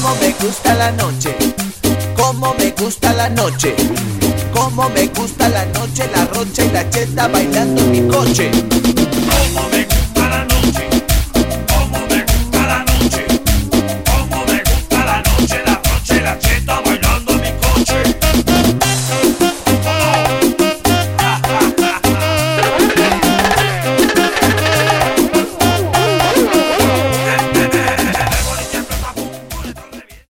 Cómo me gusta la noche, cómo me gusta la noche, cómo me gusta la noche, la rocha y la cheta bailando en mi coche. Cómo me